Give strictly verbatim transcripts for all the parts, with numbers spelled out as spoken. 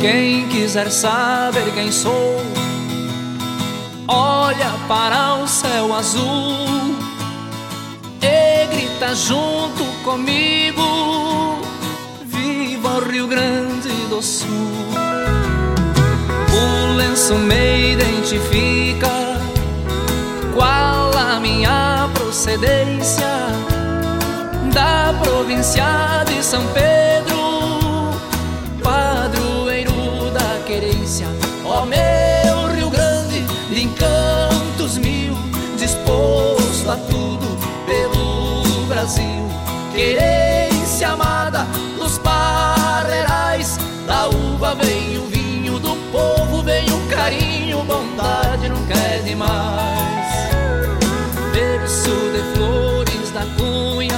Quem quiser saber quem sou, olha para o céu azul e grita junto comigo: viva o Rio Grande do Sul. O lenço me identifica, qual a minha procedência, da província de São Pedro, padroeiro da querência. Ó meu Rio Grande, de encantos mil, disposto a tudo pelo Brasil. Querência amada dos parreirais, da uva vem o vinho, do povo vem o carinho, bondade nunca é demais. Berço de Flores da Cunha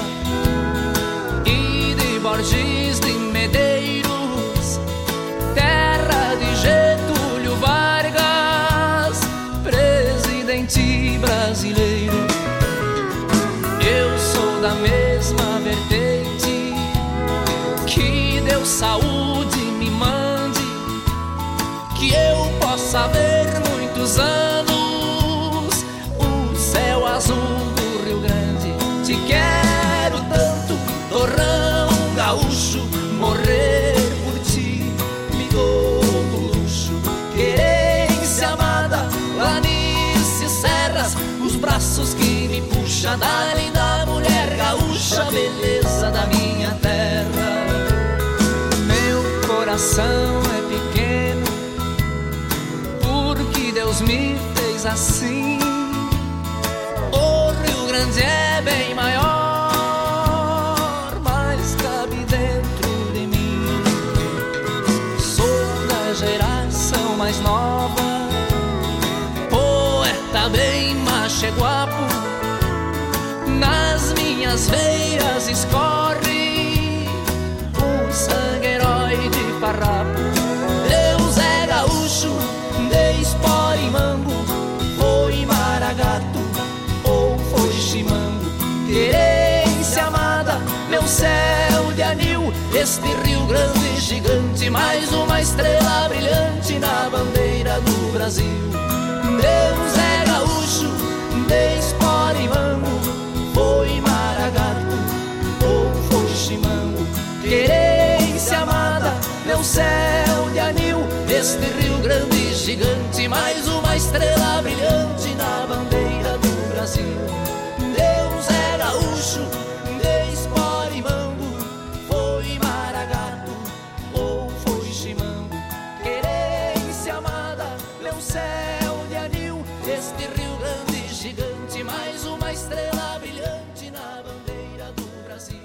e de Borges de Medeiros, terra de Getúlio Vargas, presidente brasileiro. Eu sou da mesma vertente, que Deus saúde me mande, que eu possa ver muitos anos o céu azul do Rio Grande. Te quero tanto, torrão gaúcho, morrer por ti me dou do luxo. Querência amada, planícies, serras, os braços que me puxa da linda mulher gaúcha, beleza da minha terra. Meu coração é pequeno, porque Deus me fez assim. O Rio Grande é bem maior, mas cabe dentro de mim. Sou da geração mais nova, poeta bem macheguapo, nas minhas veias escorre o sangue herói de farrapo. Deus é gaúcho, de Esporimambo, foi Maragato ou foi Chimango. Querência amada, meu céu de anil, este Rio Grande gigante, mais uma estrela brilhante na bandeira do Brasil. Deus é gaúcho, de Esporimambo, foi Maragato ou foi Chimango. Querência amada, meu céu de anil, este Rio Grande gigante, mais uma estrela brilhante na bandeira do Brasil. Deus é gaúcho, de Esporimambo, foi Maragato ou foi Chimango. Querência amada, meu céu de anil, este Rio Grande gigante, mais uma estrela brilhante na bandeira do Brasil.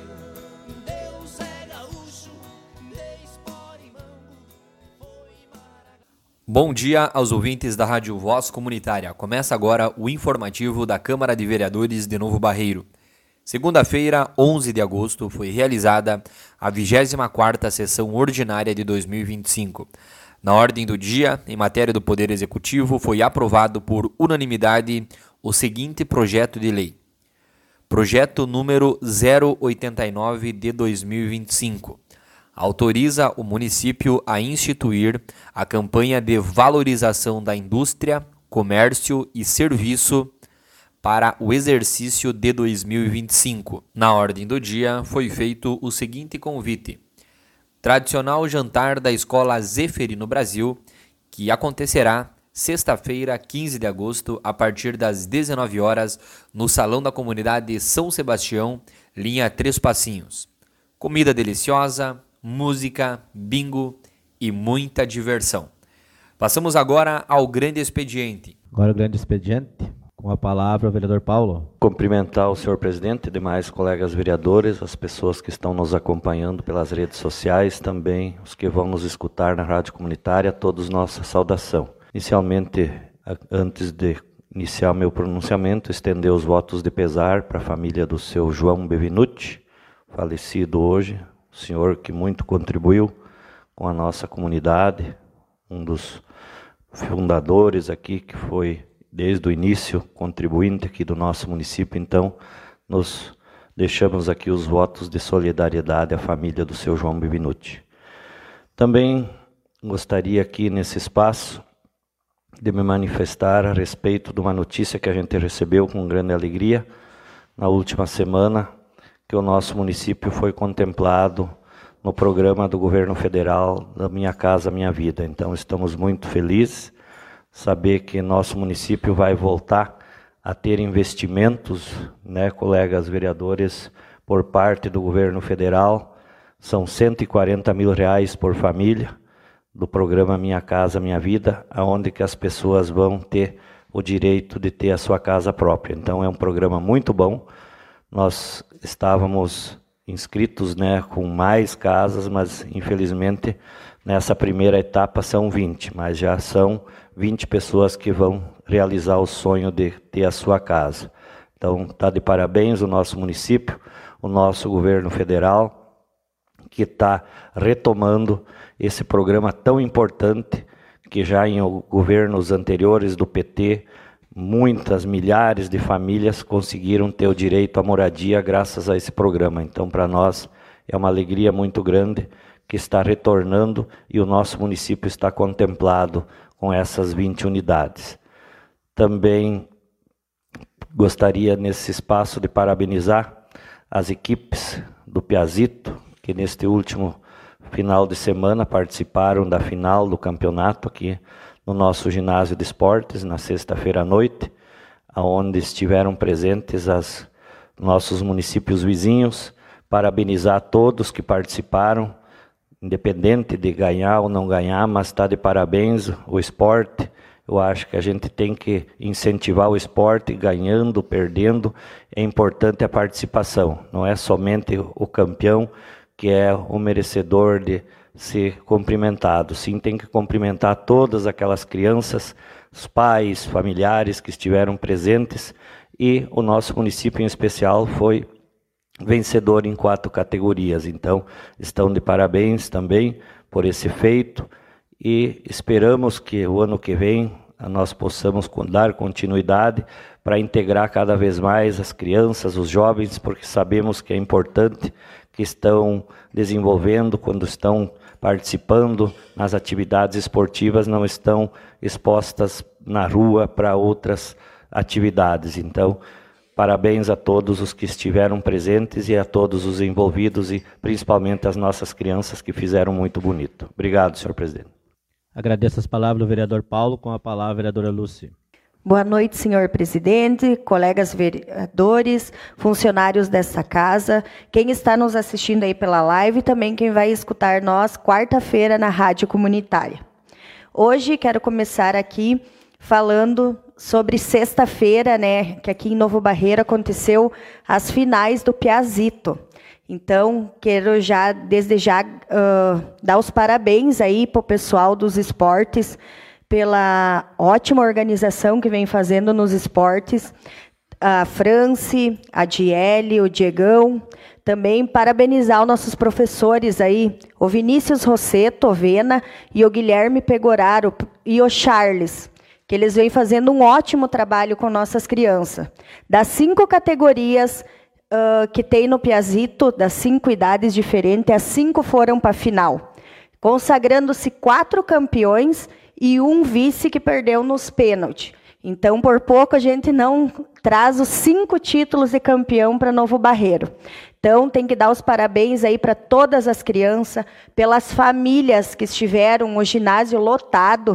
Deus é gaúcho, de Esporimambo, foi Maragato. Bom dia aos ouvintes da Rádio Voz Comunitária. Começa agora o informativo da Câmara de Vereadores de Novo Barreiro. Segunda-feira, onze de agosto, foi realizada a vigésima quarta sessão ordinária de dois mil e vinte e cinco. Na ordem do dia, em matéria do Poder Executivo, foi aprovado por unanimidade o seguinte projeto de lei. Projeto número zero oitenta e nove de dois mil e vinte e cinco. Autoriza o município a instituir a campanha de valorização da indústria, comércio e serviço para o exercício de dois mil e vinte e cinco. Na ordem do dia, foi feito o seguinte convite. Tradicional jantar da Escola Zeferino Brasil, que acontecerá sexta-feira, quinze de agosto, a partir das dezenove horas, no Salão da Comunidade São Sebastião, linha Três Passinhos. Comida deliciosa, música, bingo e muita diversão. Passamos agora ao grande expediente. Agora o grande expediente, com a palavra o vereador Paulo. Cumprimentar o senhor presidente e demais colegas vereadores, as pessoas que estão nos acompanhando pelas redes sociais, também os que vão nos escutar na rádio comunitária, todos nossa saudação. Inicialmente, antes de iniciar meu pronunciamento, estender os votos de pesar para a família do seu João Bevinucci, falecido hoje, o senhor que muito contribuiu com a nossa comunidade, um dos fundadores aqui, que foi desde o início contribuinte aqui do nosso município. Então, nos deixamos aqui os votos de solidariedade à família do seu João Bevinucci. Também gostaria aqui nesse espaço de me manifestar a respeito de uma notícia que a gente recebeu com grande alegria na última semana, que o nosso município foi contemplado no programa do governo federal da Minha Casa Minha Vida. Então estamos muito felizes saber que nosso município vai voltar a ter investimentos, né, colegas vereadores, por parte do governo federal. São cento e quarenta mil reais por família do programa Minha Casa Minha Vida, aonde que as pessoas vão ter o direito de ter a sua casa própria. Então é um programa muito bom. Nós estávamos inscritos, né, com mais casas, mas infelizmente nessa primeira etapa são vinte, mas já são vinte pessoas que vão realizar o sonho de ter a sua casa. Então está de parabéns o nosso município, o nosso governo federal, que está retomando esse programa tão importante, que já em governos anteriores do P T, muitas, milhares de famílias conseguiram ter o direito à moradia graças a esse programa. Então, para nós, é uma alegria muito grande que está retornando e o nosso município está contemplado com essas vinte unidades. Também gostaria, nesse espaço, de parabenizar as equipes do Piazito, que neste último final de semana participaram da final do campeonato aqui no nosso ginásio de esportes, na sexta-feira à noite, onde estiveram presentes os nossos municípios vizinhos. Parabenizar a todos que participaram, independente de ganhar ou não ganhar, mas está de parabéns o esporte. Eu acho que a gente tem que incentivar o esporte, ganhando, perdendo. É importante a participação, não é somente o campeão que é o merecedor de ser cumprimentado. Sim, tem que cumprimentar todas aquelas crianças, os pais, familiares que estiveram presentes, e o nosso município em especial foi vencedor em quatro categorias. Então, estão de parabéns também por esse feito, e esperamos que o ano que vem nós possamos dar continuidade para integrar cada vez mais as crianças, os jovens, porque sabemos que é importante que estão desenvolvendo, quando estão participando nas atividades esportivas, não estão expostas na rua para outras atividades. Então, parabéns a todos os que estiveram presentes e a todos os envolvidos e principalmente as nossas crianças que fizeram muito bonito. Obrigado, senhor presidente. Agradeço as palavras do vereador Paulo, com a palavra a vereadora Lúcia. Boa noite, senhor presidente, colegas vereadores, funcionários desta casa, quem está nos assistindo aí pela live e também quem vai escutar nós quarta-feira na Rádio Comunitária. Hoje quero começar aqui falando sobre sexta-feira, né, que aqui em Novo Barreiro aconteceu as finais do Piazito. Então, quero já, desde já, uh, dar os parabéns aí para o pessoal dos esportes, pela ótima organização que vem fazendo nos esportes, a Franci, a Diele, o Diegão, também parabenizar os nossos professores aí, o Vinícius Rosseto, Ovena, e o Guilherme Pegoraro, e o Charles, que eles vêm fazendo um ótimo trabalho com nossas crianças. Das cinco categorias uh, que tem no Piazito, das cinco idades diferentes, as cinco foram para a final, consagrando-se quatro campeões e um vice que perdeu nos pênaltis. Então, por pouco, a gente não traz os cinco títulos de campeão para Novo Barreiro. Então, tem que dar os parabéns aí para todas as crianças, pelas famílias que estiveram, o ginásio lotado,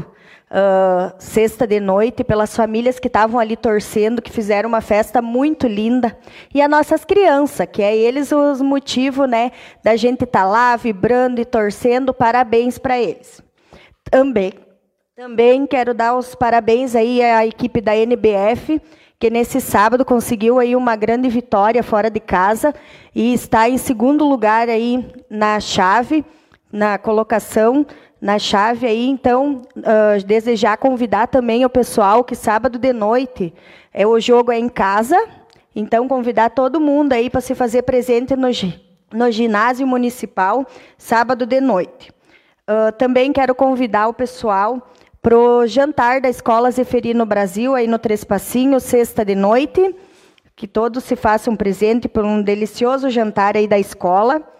uh, sexta de noite, pelas famílias que estavam ali torcendo, que fizeram uma festa muito linda. E as nossas crianças, que é eles os motivos, né, da gente estar tá lá, vibrando e torcendo, parabéns para eles. Também. Também quero dar os parabéns aí à equipe da N B F, que nesse sábado conseguiu aí uma grande vitória fora de casa e está em segundo lugar aí na chave, na colocação na chave aí. Então, uh, desejar convidar também o pessoal que sábado de noite é, o jogo é em casa, então convidar todo mundo aí para se fazer presente no, no ginásio municipal sábado de noite. Uh, também quero convidar o pessoal para o jantar da Escola Zeferino Brasil, aí no Três Passinhos, sexta de noite, que todos se façam presente por um delicioso jantar aí da escola.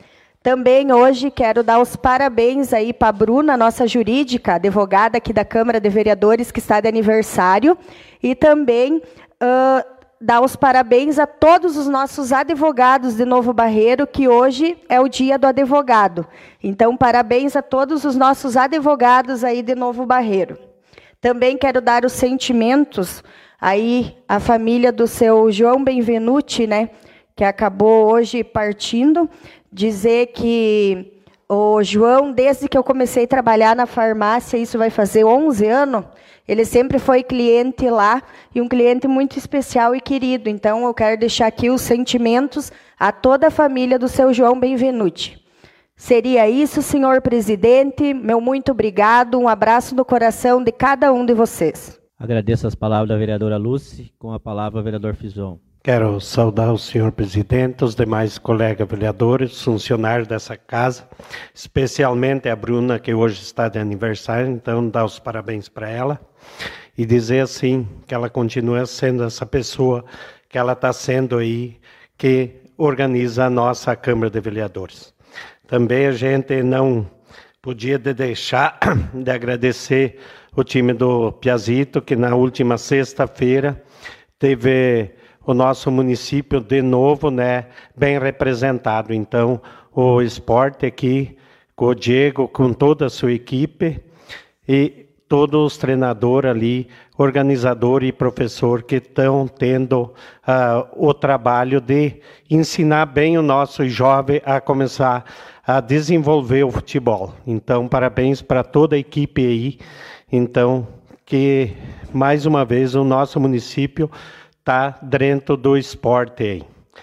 Também hoje quero dar os parabéns aí para a Bruna, nossa jurídica, advogada aqui da Câmara de Vereadores, que está de aniversário, e também uh, dar os parabéns a todos os nossos advogados de Novo Barreiro, que hoje é o dia do advogado. Então, parabéns a todos os nossos advogados aí de Novo Barreiro. Também quero dar os sentimentos aí à família do seu João Benvenuti, né, que acabou hoje partindo. Dizer que o João, desde que eu comecei a trabalhar na farmácia, isso vai fazer onze anos, ele sempre foi cliente lá, e um cliente muito especial e querido. Então, eu quero deixar aqui os sentimentos a toda a família do seu João Benvenuti. Seria isso, senhor presidente. Meu muito obrigado. Um abraço no coração de cada um de vocês. Agradeço as palavras da vereadora Lúcia, com a palavra o vereador Frison. Quero saudar o senhor presidente, os demais colegas vereadores, funcionários dessa casa, especialmente a Bruna, que hoje está de aniversário, então dar os parabéns para ela e dizer assim, que ela continua sendo essa pessoa que ela está sendo aí, que organiza a nossa Câmara de Vereadores. Também a gente não podia deixar de agradecer o time do Piazito, que na última sexta-feira teve o nosso município de novo, né, bem representado. Então, o esporte aqui, com o Diego, com toda a sua equipe, e todos os treinadores ali, organizador e professor, que estão tendo uh, o trabalho de ensinar bem o nosso jovem a começar a desenvolver o futebol. Então, parabéns para toda a equipe aí. Então, que mais uma vez o nosso município está dentro do esporte aí.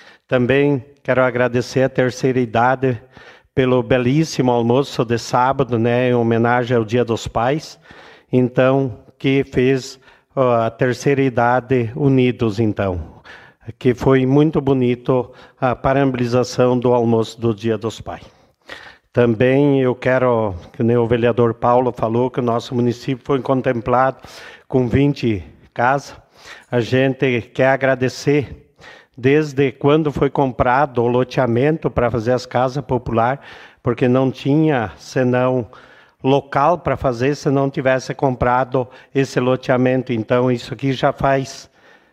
Também quero agradecer a terceira idade pelo belíssimo almoço de sábado, né, em homenagem ao Dia dos Pais. Então, que fez ó, a terceira idade unidos, então. Que foi muito bonito a parabenização do almoço do Dia dos Pais. Também eu quero, que nem o vereador Paulo falou, que o nosso município foi contemplado com vinte casas. A gente quer agradecer desde quando foi comprado o loteamento para fazer as casas populares, porque não tinha senão local para fazer se não tivesse comprado esse loteamento. Então, isso aqui já faz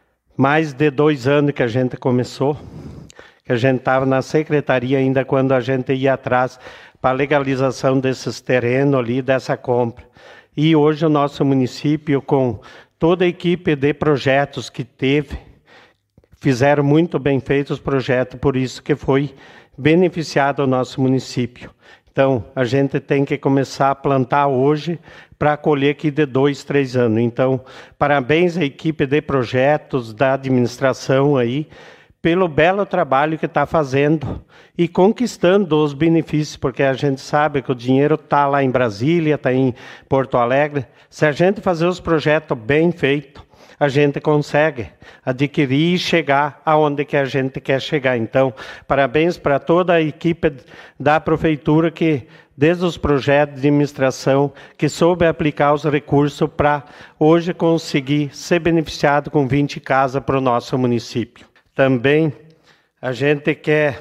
mais de dois anos que a gente começou, que a gente estava na secretaria ainda quando a gente ia atrás para a legalização desses terrenos ali, dessa compra. E hoje o nosso município, com toda a equipe de projetos que teve, fizeram muito bem feitos os projetos, por isso que foi beneficiado o nosso município. Então, a gente tem que começar a plantar hoje para colher aqui de dois, três anos. Então, parabéns à equipe de projetos, da administração aí, pelo belo trabalho que está fazendo e conquistando os benefícios, porque a gente sabe que o dinheiro está lá em Brasília, está em Porto Alegre. Se a gente fazer os projetos bem feitos, a gente consegue adquirir e chegar aonde que a gente quer chegar. Então, parabéns para toda a equipe da prefeitura que, desde os projetos de administração, que soube aplicar os recursos para hoje conseguir ser beneficiado com vinte casas para o nosso município. Também a gente quer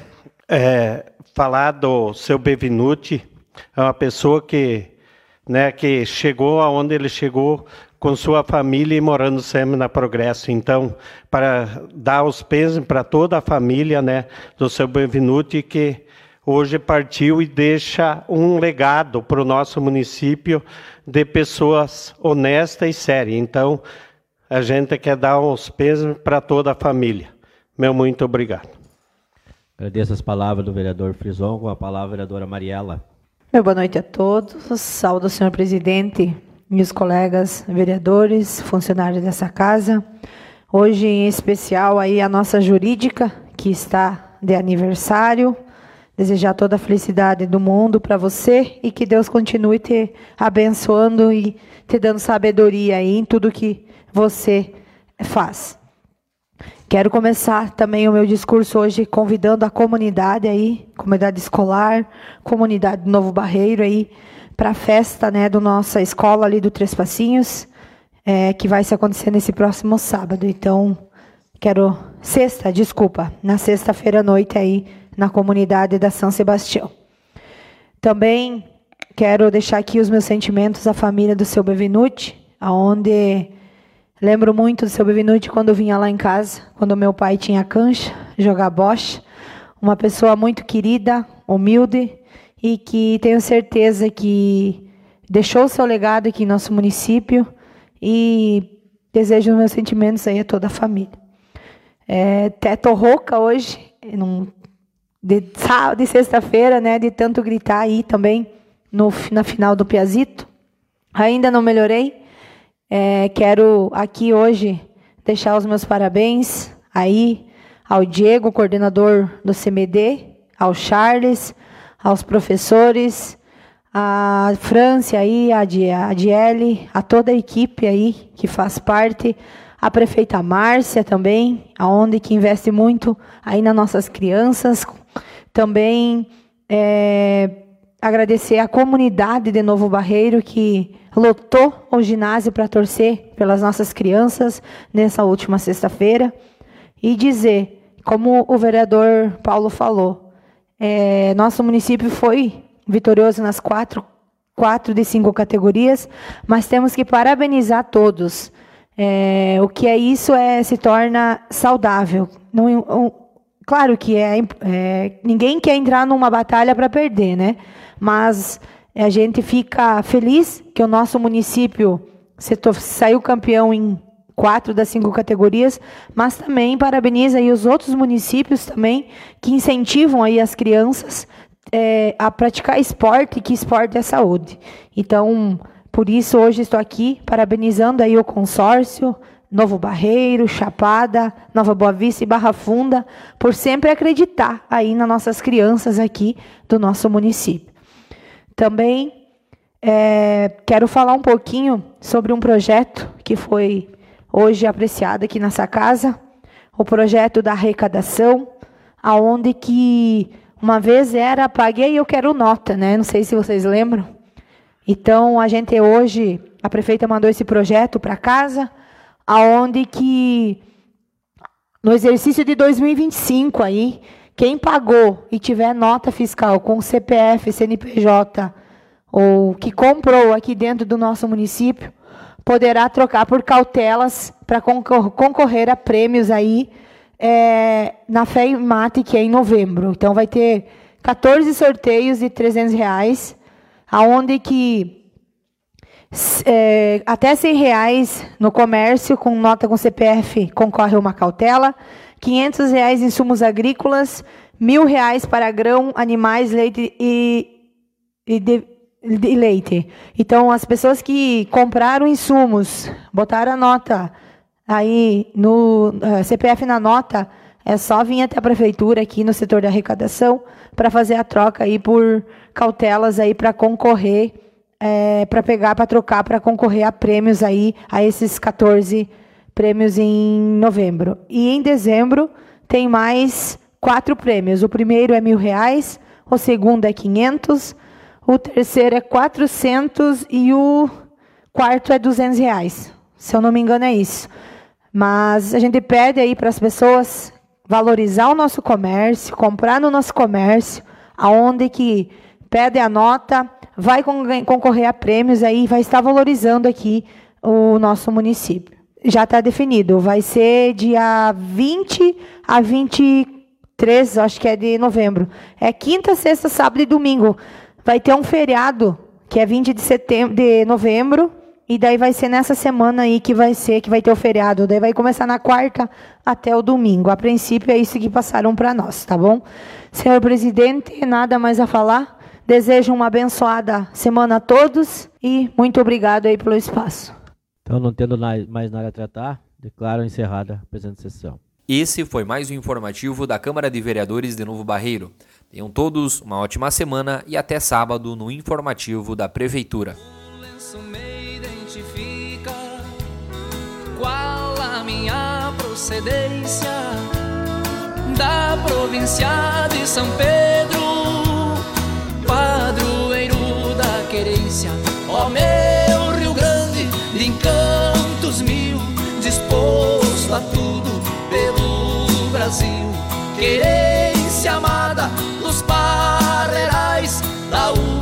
é, falar do seu Benvenuti, é uma pessoa que, né, que chegou aonde ele chegou com sua família e morando sempre na Progresso. Então, para dar os pesos para toda a família, né, do seu Benvenuti, que hoje partiu e deixa um legado para o nosso município de pessoas honestas e sérias. Então, a gente quer dar os pesos para toda a família. Meu muito obrigado. Agradeço as palavras do vereador Frison, com a palavra a vereadora Mariela. Meu boa noite a todos. Saúdo o senhor presidente e os colegas vereadores, funcionários dessa casa. Hoje, em especial, aí a nossa jurídica, que está de aniversário. Desejar toda a felicidade do mundo para você e que Deus continue te abençoando e te dando sabedoria aí em tudo que você faz. Quero começar também o meu discurso hoje convidando a comunidade aí, comunidade escolar, comunidade do Novo Barreiro aí, para a festa, né, da nossa escola ali do Três Passinhos, é, que vai se acontecer nesse próximo sábado. Então, quero, sexta, desculpa, na sexta-feira à noite aí, na comunidade da São Sebastião. Também quero deixar aqui os meus sentimentos à família do seu Bevinuti, aonde lembro muito do seu Bevinuti quando vinha lá em casa, quando meu pai tinha cancha, jogar bocha. Uma pessoa muito querida, humilde, e que tenho certeza que deixou o seu legado aqui em nosso município, e desejo os meus sentimentos aí a toda a família. É, até tô rouca hoje, num, de, de sexta-feira, né, de tanto gritar aí também no, na final do Piazito. Ainda não melhorei. É, quero aqui hoje deixar os meus parabéns aí ao Diego, coordenador do C M D, ao Charles, aos professores, a França aí, a Adiele, a toda a equipe aí que faz parte, a prefeita Márcia também, aonde que investe muito aí nas nossas crianças. Também é, agradecer a comunidade de Novo Barreiro que lotou o ginásio para torcer pelas nossas crianças nessa última sexta-feira. E dizer, como o vereador Paulo falou, é, nosso município foi vitorioso nas quatro, quatro de cinco categorias, mas temos que parabenizar todos. É, o que é isso é se torna saudável. Não, um, claro que é, é, ninguém quer entrar numa batalha para perder, né? Mas a gente fica feliz que o nosso município setor, saiu campeão em quatro das cinco categorias, mas também parabeniza aí os outros municípios também que incentivam aí as crianças é, a praticar esporte, que esporte é saúde. Então, por isso hoje estou aqui parabenizando aí o consórcio Novo Barreiro, Chapada, Nova Boa Vista e Barra Funda por sempre acreditar aí nas nossas crianças aqui do nosso município. Também é, quero falar um pouquinho sobre um projeto que foi hoje apreciado aqui nessa casa, o projeto da arrecadação, aonde que uma vez era paguei e eu quero nota, né? Não sei se vocês lembram. Então, a gente hoje, a prefeita mandou esse projeto para casa, aonde que no exercício de dois mil e vinte e cinco aí, quem pagou e tiver nota fiscal com C P F, C N P J, ou que comprou aqui dentro do nosso município, poderá trocar por cautelas para concor- concorrer a prêmios aí é, na Fé e Mate, que é em novembro. Então, vai ter quatorze sorteios de trezentos reais, aonde que é, até cem reais no comércio, com nota com C P F, concorre a uma cautela, quinhentos reais em insumos agrícolas, mil reais para grão, animais, leite e, e de, de leite. Então, as pessoas que compraram insumos, botaram a nota aí no uh, C P F na nota, é só vir até a prefeitura aqui no setor de arrecadação para fazer a troca aí por cautelas aí para concorrer, é, para pegar, para trocar, para concorrer a prêmios aí, a esses quatorze prêmios em novembro. E em dezembro tem mais quatro prêmios. O primeiro é mil reais, o segundo é quinhentos, o terceiro é quatrocentos e o quarto é duzentos reais. Se eu não me engano é isso. Mas a gente pede aí para as pessoas valorizar o nosso comércio, comprar no nosso comércio, aonde que pede a nota, vai concorrer a prêmios aí, vai estar valorizando aqui o nosso município. Já está definido, vai ser dia vinte a vinte e três, acho que é de novembro. É quinta, sexta, sábado e domingo. Vai ter um feriado, que é vinte de setembro, de novembro, e daí vai ser nessa semana aí que vai ser, que vai ter o feriado. Daí vai começar na quarta até o domingo. A princípio é isso que passaram para nós, tá bom? Senhor presidente, nada mais a falar. Desejo uma abençoada semana a todos e muito obrigado aí pelo espaço. Então, não tendo mais nada a tratar, declaro encerrada a presente sessão. Esse foi mais um informativo da Câmara de Vereadores de Novo Barreiro. Tenham todos uma ótima semana e até sábado no informativo da Prefeitura. Qual a minha procedência da província de São Pedro, padroeiro da querência, ó meu Rio Grande, de encantos mil, disposto a tudo pelo Brasil, querência amada dos parreirais da U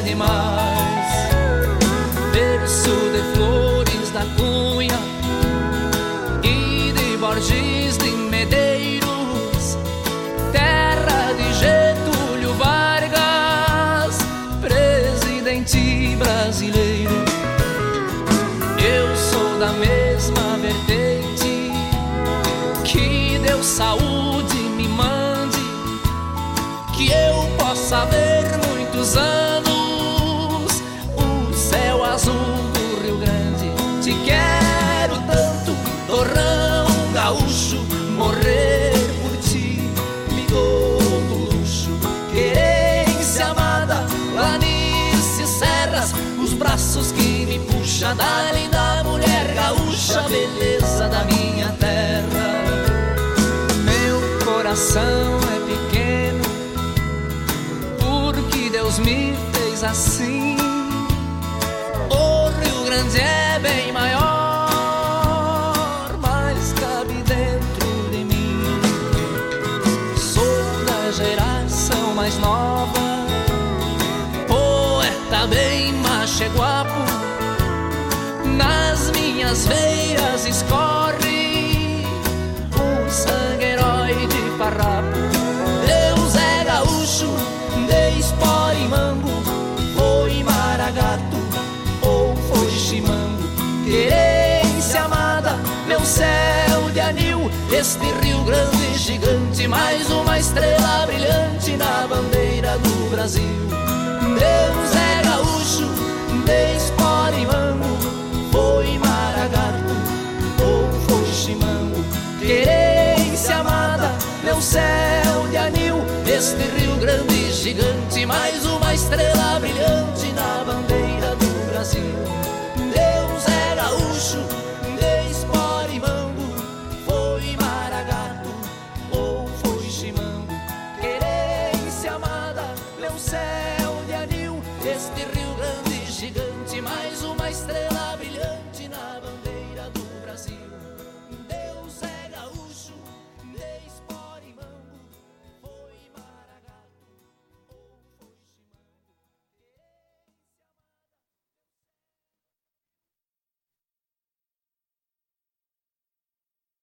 demais. Berço de Flores da Cunha e de Borges de Medeiros, terra de Getúlio Vargas, presidente brasileiro. Eu sou da mesma vertente, que Deus saúde me mande, que eu possa ver muitos anos o céu azul do Rio Grande. Te quero tanto, torrão gaúcho, morrer por ti me dou no luxo. Querência amada, planícies, serras, os braços que me puxa da linda mulher gaúcha, beleza da minha terra. Meu coração é pequeno porque Deus me fez assim. O Rio Grande é bem maior, mas cabe dentro de mim. Sou da geração mais nova, poeta bem macho e guapo. Nas minhas veias escorre o sangue herói de farrapo. Deus é gaúcho, de Esporimambo, foi Maragato ou foi Chimango. Querência amada, meu céu de anil, este Rio Grande gigante, mais uma estrela brilhante na bandeira do Brasil. Deus é gaúcho, de Esporimambo, foi Maragato ou foi Chimango. Querência amada, meu céu de anil, este Rio Grande gigante, mais uma estrela brilhante